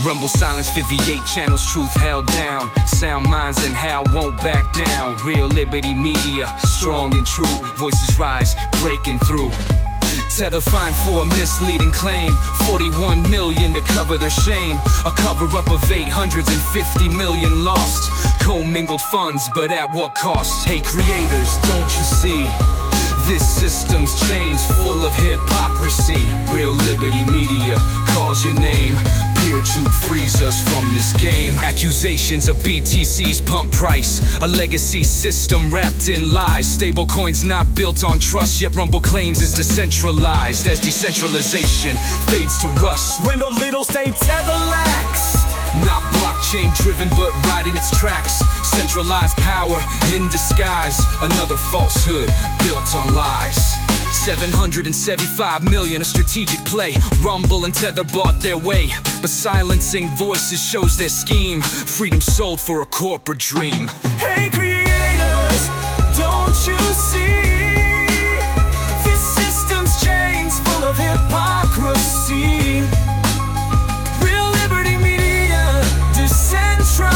Rumble silence, 58 channels, truth held down. Sound minds and how won't back down. Real Liberty Media, strong and true. Voices rise, breaking through. Tether fined for a misleading claim. 41 million to cover their shame. A cover-up of 850 million lost. Commingled funds, but at what cost? Hey creators, don't you see? This system's chains full of hypocrisy. Real Liberty Media calls your name. PeerTube frees us from this game. Accusations of BTC's pump price, a legacy system wrapped in lies. Stable coins not built on trust, yet Rumble claims is decentralized. As decentralization fades to rust, Randall Little stay tetherlax. not blockchain driven but riding its tracks. Centralized power in disguise, another falsehood built on lies. 775 million, a strategic play. Rumble and Tether bought their way, but silencing voices shows their scheme. Freedom sold for a corporate dream. Hey creators, don't you see? This system's chains full of hypocrisy. Real Liberty Media, decentralized.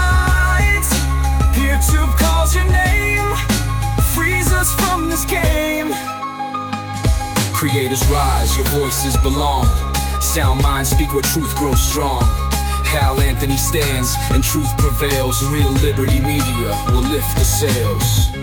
PeerTube calls your name, frees us from this game. Creators rise, your voices belong. Sound minds speak where truth grows strong. Hal Anthony stands and truth prevails. Real Liberty Media will lift the sails.